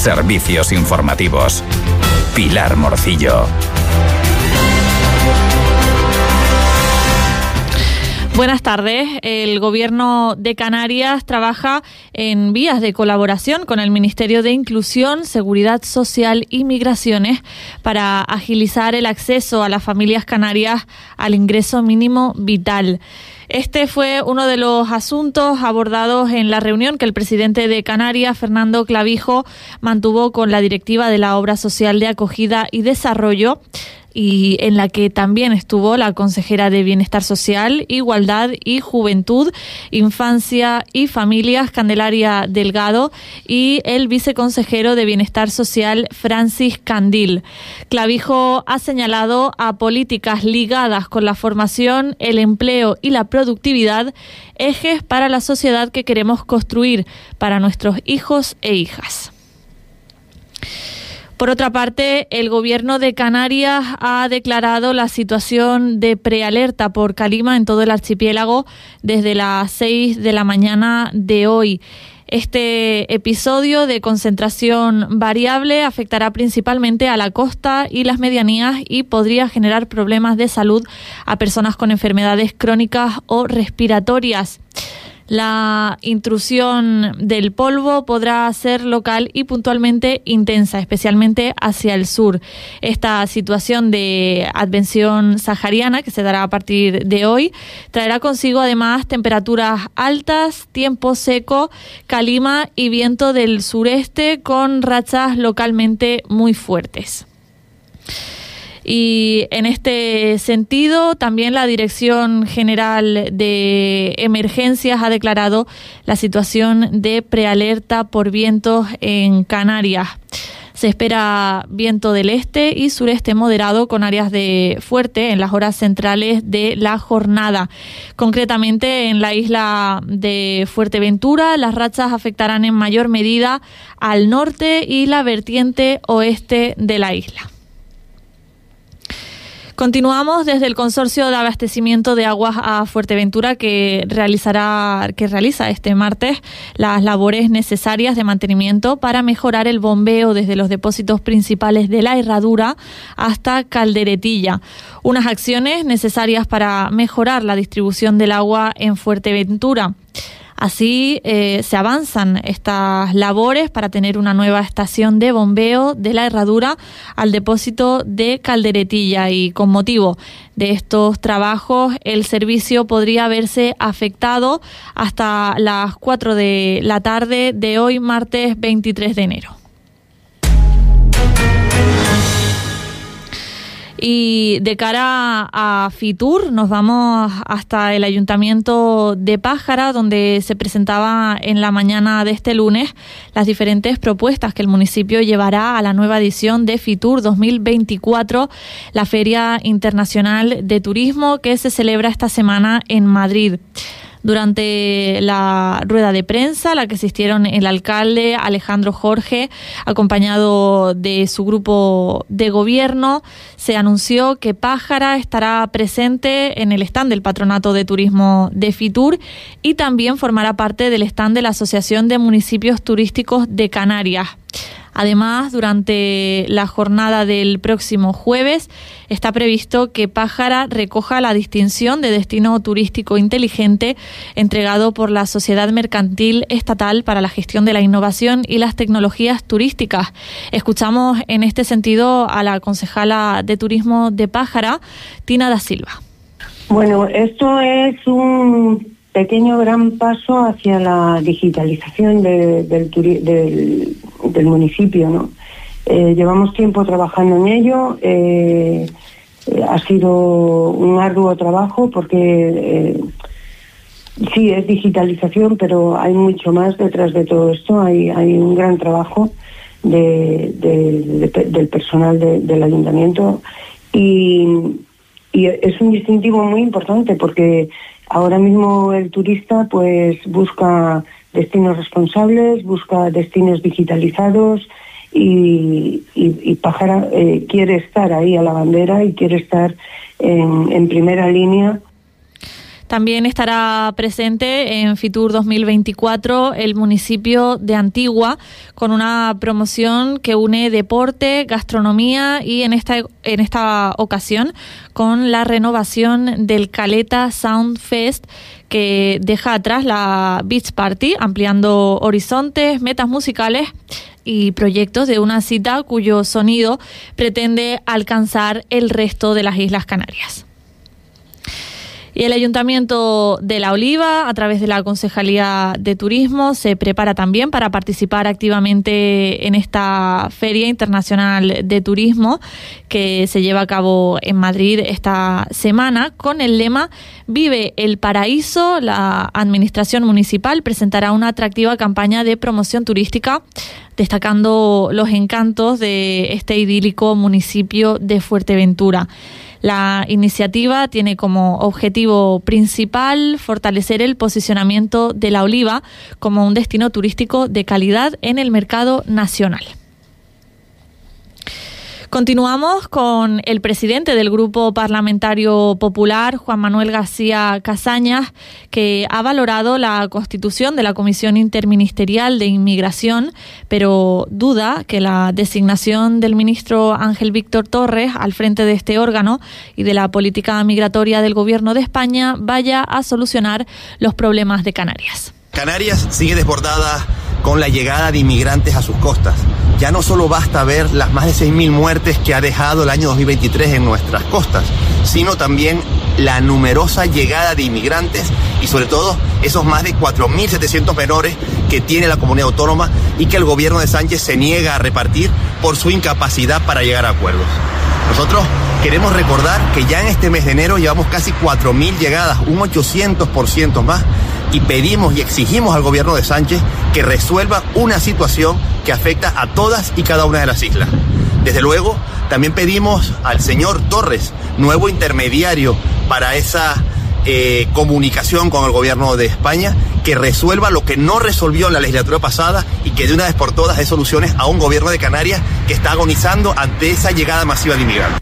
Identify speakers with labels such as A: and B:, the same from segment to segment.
A: Servicios informativos. Pilar Morcillo.
B: Buenas tardes. El Gobierno de Canarias trabaja en vías de colaboración con el Ministerio de Inclusión, Seguridad Social y Migraciones para agilizar el acceso a las familias canarias al ingreso mínimo vital. Este fue uno de los asuntos abordados en la reunión que el presidente de Canarias, Fernando Clavijo, mantuvo con la directiva de la Obra Social de Acogida y Desarrollo, y en la que también estuvo la consejera de Bienestar Social, Igualdad y Juventud, Infancia y Familias, Candelaria Delgado, y el viceconsejero de Bienestar Social, Francis Candil. Clavijo ha señalado a políticas ligadas con la formación, el empleo y la productividad, ejes para la sociedad que queremos construir para nuestros hijos e hijas. Por otra parte, el Gobierno de Canarias ha declarado la situación de prealerta por calima en todo el archipiélago desde las 6 de la mañana de hoy. Este episodio de concentración variable afectará principalmente a la costa y las medianías y podría generar problemas de salud a personas con enfermedades crónicas o respiratorias. La intrusión del polvo podrá ser local y puntualmente intensa, especialmente hacia el sur. Esta situación de advención sahariana, que se dará a partir de hoy, traerá consigo además temperaturas altas, tiempo seco, calima y viento del sureste con rachas localmente muy fuertes. Y en este sentido, también la Dirección General de Emergencias ha declarado la situación de prealerta por vientos en Canarias. Se espera viento del este y sureste moderado con áreas de fuerte en las horas centrales de la jornada. Concretamente, en la isla de Fuerteventura, las rachas afectarán en mayor medida al norte y la vertiente oeste de la isla. Continuamos desde el Consorcio de Abastecimiento de Aguas a Fuerteventura, que realiza este martes las labores necesarias de mantenimiento para mejorar el bombeo desde los depósitos principales de La Herradura hasta Calderetilla. Unas acciones necesarias para mejorar la distribución del agua en Fuerteventura. Así se avanzan estas labores para tener una nueva estación de bombeo de La Herradura al depósito de Calderetilla, y con motivo de estos trabajos el servicio podría verse afectado hasta las 4 de la tarde de hoy, martes 23 de enero. Y de cara a Fitur, nos vamos hasta el Ayuntamiento de Pájara, donde se presentaba en la mañana de este lunes las diferentes propuestas que el municipio llevará a la nueva edición de Fitur 2024, la Feria Internacional de Turismo que se celebra esta semana en Madrid. Durante la rueda de prensa a la que asistieron el alcalde Alejandro Jorge, acompañado de su grupo de gobierno, se anunció que Pájara estará presente en el stand del Patronato de Turismo de Fitur y también formará parte del stand de la Asociación de Municipios Turísticos de Canarias. Además, durante la jornada del próximo jueves está previsto que Pájara recoja la distinción de destino turístico inteligente entregado por la Sociedad Mercantil Estatal para la Gestión de la Innovación y las Tecnologías Turísticas. Escuchamos en este sentido a la concejala de Turismo de Pájara, Tina da Silva.
C: Bueno, esto es un pequeño gran paso hacia la digitalización del municipio, ¿no? Llevamos tiempo trabajando en ello. Ha sido un arduo trabajo porque sí, es digitalización, pero hay mucho más detrás de todo esto. Hay un gran trabajo del personal del ayuntamiento y es un distintivo muy importante porque ahora mismo el turista pues busca destinos responsables, busca destinos digitalizados y Pájara quiere estar ahí a la bandera y quiere estar en primera línea.
B: También estará presente en Fitur 2024 el municipio de Antigua con una promoción que une deporte, gastronomía y en esta ocasión con la renovación del Caleta Sound Fest, que deja atrás la Beach Party, ampliando horizontes, metas musicales y proyectos de una cita cuyo sonido pretende alcanzar el resto de las Islas Canarias. Y el Ayuntamiento de La Oliva, a través de la Concejalía de Turismo, se prepara también para participar activamente en esta Feria Internacional de Turismo que se lleva a cabo en Madrid esta semana con el lema Vive el Paraíso. La Administración Municipal presentará una atractiva campaña de promoción turística destacando los encantos de este idílico municipio de Fuerteventura. La iniciativa tiene como objetivo principal fortalecer el posicionamiento de La Oliva como un destino turístico de calidad en el mercado nacional. Continuamos con el presidente del Grupo Parlamentario Popular, Juan Manuel García Casañas, que ha valorado la constitución de la Comisión Interministerial de Inmigración, pero duda que la designación del ministro Ángel Víctor Torres al frente de este órgano y de la política migratoria del Gobierno de España vaya a solucionar los problemas de Canarias.
D: Canarias sigue desbordada con la llegada de inmigrantes a sus costas. Ya no solo basta ver las más de 6.000 muertes que ha dejado el año 2023 en nuestras costas, sino también la numerosa llegada de inmigrantes y sobre todo esos más de 4.700 menores que tiene la comunidad autónoma y que el gobierno de Sánchez se niega a repartir por su incapacidad para llegar a acuerdos. Nosotros queremos recordar que ya en este mes de enero llevamos casi 4.000 llegadas, un 800% más, y pedimos y exigimos al gobierno de Sánchez que resuelva una situación que afecta a todas y cada una de las islas. Desde luego, también pedimos al señor Torres, nuevo intermediario para esa comunicación con el gobierno de España, que resuelva lo que no resolvió en la legislatura pasada y que de una vez por todas dé soluciones a un gobierno de Canarias que está agonizando ante esa llegada masiva de inmigrantes.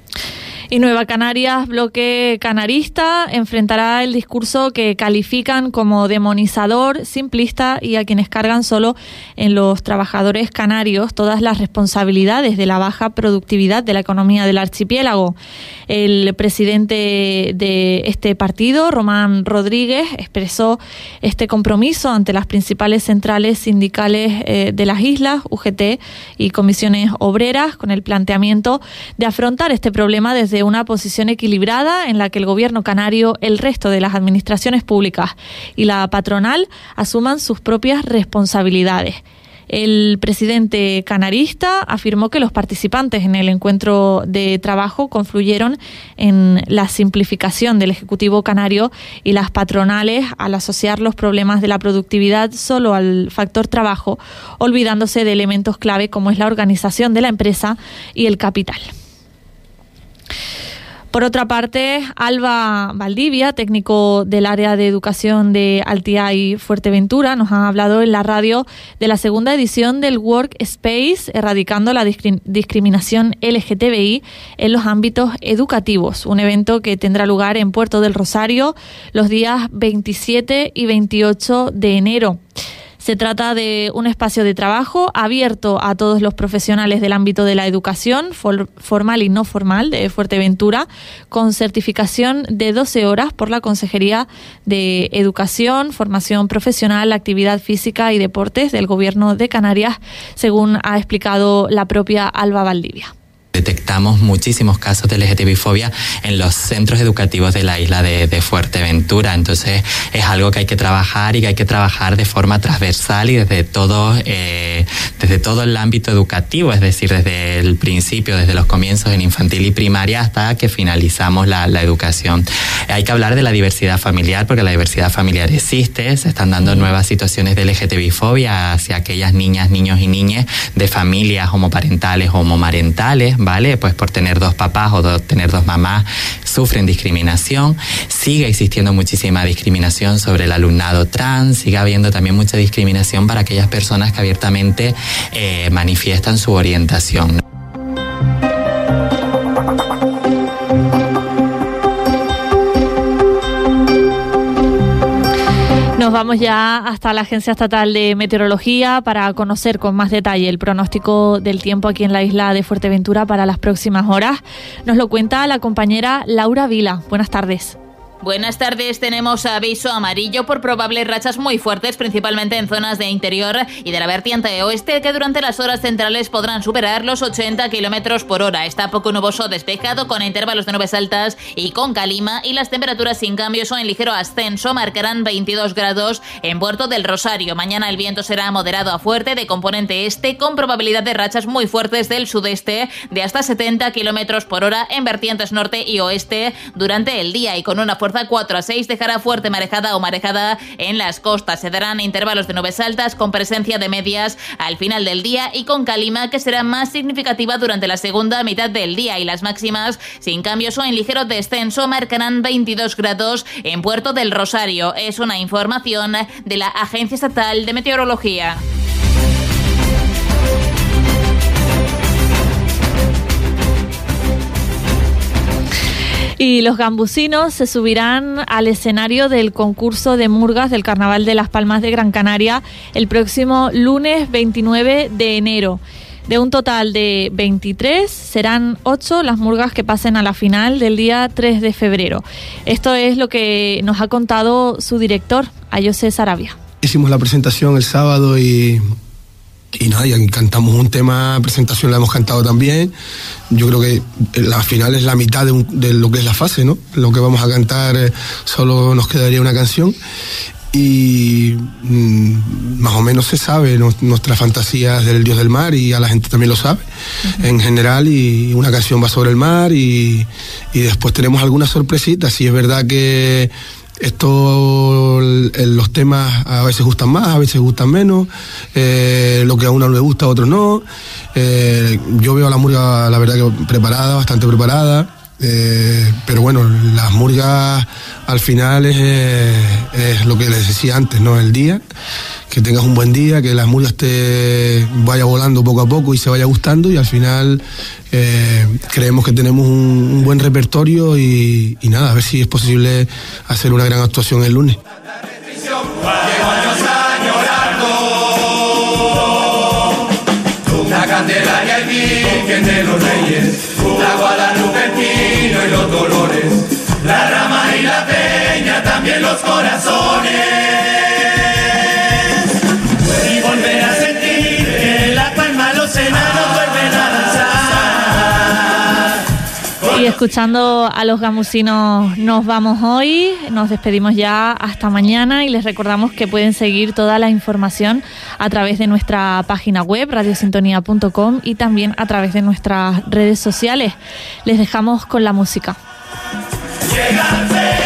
B: Y Nueva Canarias, bloque canarista, enfrentará el discurso que califican como demonizador, simplista y a quienes cargan solo en los trabajadores canarios todas las responsabilidades de la baja productividad de la economía del archipiélago. El presidente de este partido, Román Rodríguez, expresó este compromiso ante las principales centrales sindicales de las islas, UGT y comisiones obreras, con el planteamiento de afrontar este problema desde una posición equilibrada en la que el gobierno canario, el resto de las administraciones públicas y la patronal asuman sus propias responsabilidades. El presidente canarista afirmó que los participantes en el encuentro de trabajo confluyeron en la simplificación del Ejecutivo canario y las patronales al asociar los problemas de la productividad solo al factor trabajo, olvidándose de elementos clave como es la organización de la empresa y el capital. Por otra parte, Alba Valdivia, técnico del área de educación de Altiay Fuerteventura, nos ha hablado en la radio de la segunda edición del Workspace, erradicando la discriminación LGTBI en los ámbitos educativos, un evento que tendrá lugar en Puerto del Rosario los días 27 y 28 de enero. Se trata de un espacio de trabajo abierto a todos los profesionales del ámbito de la educación, formal y no formal, de Fuerteventura, con certificación de 12 horas por la Consejería de Educación, Formación Profesional, Actividad Física y Deportes del Gobierno de Canarias, según ha explicado la propia Alba Valdivia.
E: Detectamos muchísimos casos de LGTBI-fobia en los centros educativos de la isla de Fuerteventura. Entonces es algo que hay que trabajar y que hay que trabajar de forma transversal y desde todo el ámbito educativo, es decir, desde el principio, desde los comienzos en infantil y primaria hasta que finalizamos la educación. Hay que hablar de la diversidad familiar porque la diversidad familiar existe, se están dando nuevas situaciones de LGTBI-fobia hacia aquellas niñas, niños y niñas de familias homoparentales o homomarentales, ¿vale? Pues por tener dos papás o tener dos mamás sufren discriminación. Sigue existiendo muchísima discriminación sobre el alumnado trans, sigue habiendo también mucha discriminación para aquellas personas que abiertamente manifiestan su orientación.
B: Nos vamos ya hasta la Agencia Estatal de Meteorología para conocer con más detalle el pronóstico del tiempo aquí en la isla de Fuerteventura para las próximas horas. Nos lo cuenta la compañera Laura Vila. Buenas tardes.
F: Buenas tardes, tenemos aviso amarillo por probables rachas muy fuertes, principalmente en zonas de interior y de la vertiente oeste, que durante las horas centrales podrán superar los 80 kilómetros por hora. Está poco nuboso despejado, con intervalos de nubes altas y con calima, y las temperaturas sin cambios o en ligero ascenso marcarán 22 grados en Puerto del Rosario. Mañana el viento será moderado a fuerte de componente este, con probabilidad de rachas muy fuertes del sudeste de hasta 70 kilómetros por hora en vertientes norte y oeste durante el día, y con una fuerza 4 a 6 dejará fuerte marejada o marejada en las costas. Se darán intervalos de nubes altas con presencia de medias al final del día y con calima, que será más significativa durante la segunda mitad del día, y las máximas sin cambios o en ligero descenso marcarán 22 grados en Puerto del Rosario. Es una información de la Agencia Estatal de Meteorología.
B: Y los gambusinos se subirán al escenario del concurso de murgas del Carnaval de Las Palmas de Gran Canaria el próximo lunes 29 de enero. De un total de 23, serán 8 las murgas que pasen a la final del día 3 de febrero. Esto es lo que nos ha contado su director, Ayose Sarabia.
G: Hicimos la presentación el sábado y nada, ya cantamos un tema, presentación la hemos cantado también. Yo creo que la final es la mitad de lo que es la fase, ¿no? Lo que vamos a cantar, solo nos quedaría una canción. Y más o menos se sabe nuestras fantasías del Dios del Mar, y a la gente también lo sabe, en general, y una canción va sobre el mar, y después tenemos algunas sorpresitas. Sí, es verdad que los temas a veces gustan más, a veces gustan menos, lo que a uno le gusta, a otro no. Yo veo a la murga, la verdad, que preparada, bastante preparada, pero bueno, las murgas al final es lo que les decía antes, ¿no? El día, que tengas un buen día, que las murgas te vaya volando poco a poco y se vaya gustando, y al final creemos que tenemos un buen repertorio, y nada, a ver si es posible hacer una gran actuación el lunes.
H: La Candelaria y Virgen de los Reyes, la Guadalupentino y los Dolores, la Rama y la Peña, también los corazones, y volver a sentir que en La Palma los enanos vuelven a danzar.
B: Y escuchando a los gamusinos nos vamos hoy, nos despedimos ya hasta mañana, y les recordamos que pueden seguir toda la información a través de nuestra página web radiosintonía.com y también a través de nuestras redes sociales. Les dejamos con la música.
H: Llegarse.